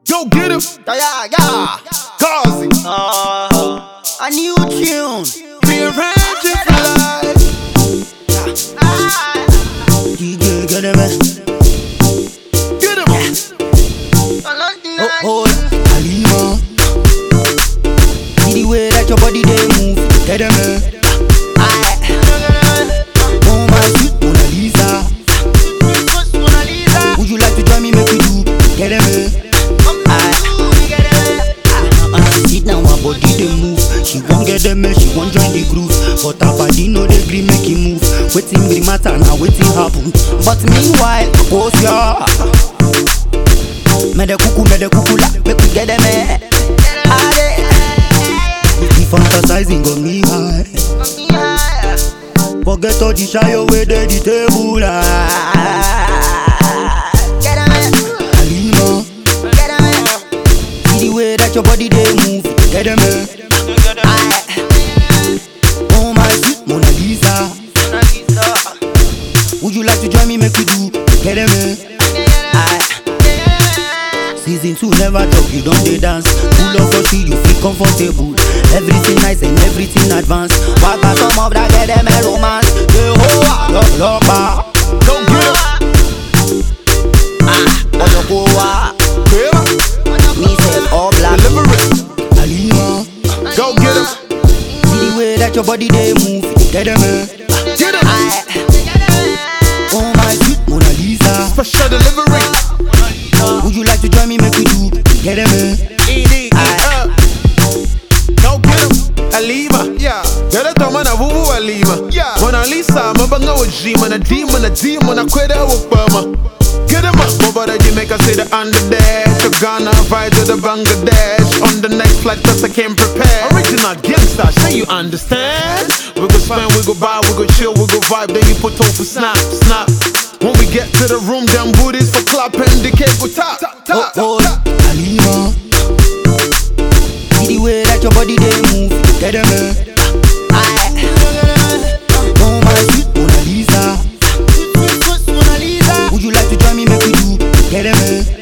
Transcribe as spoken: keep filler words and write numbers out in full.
Go get him. Yeah, yeah. Kazi. Uh, a new tune. Rearrange it for life. D J, get him. Get him. Oh, oh, Halima. See the way that your body they move. Get him. Oh my sweet Mona Lisa. Would you like to join me? Make we do. Get him. Sit now, her body they move. She won't get them, she won't join the groove. But her body know they green make it move. Waiting be the matter now, waiting happen. But meanwhile, what's ya? Me de cuckoo, me de cuckoo la, make we get them eh. The fantasizing got me high. Forget all the shy away there the table ah. Halima, see the way that your body they move. Get them eh. Oh my sweet Mona Lisa. Would you like to join me? Make we do. Get them eh. Season two never talk, you don't they dance. Pull up your shoe, you feel comfortable. Everything nice and everything advanced. Walk out some of that, get them a romance. The whole lock, lock, bar. Go get him. Ah, what you go ah? Me say all black. Deliver it. Halima, Go get him. see the way that your body they move. Get them eh. Get him. Oh my sweet Mona Lisa. Special delivery. Would you like to join me? Make we do. Get them eh. E D E up. Go get him. Halima. Yeah. Get it on na vuvu Halima. Yeah. Mona Lisa, mabanga wajima na dima na dima na kweda wapama. Get him up. Over the Jamaica, say the underdash. To Ghana, ride to the Bangladesh. On the next flight, cause I came prepared. Original gangsta, say you understand. We go spend, we go buy, we go chill, we go vibe. Then you put on for snap, snap. When we get to the room, them booties for clap and the cake will top, top, top, Oh, oh, top. Halima, see the way that your body they move. Get them eh. Oh my sweet Mona Lisa. Would you like to join me? Make we do. Get them eh.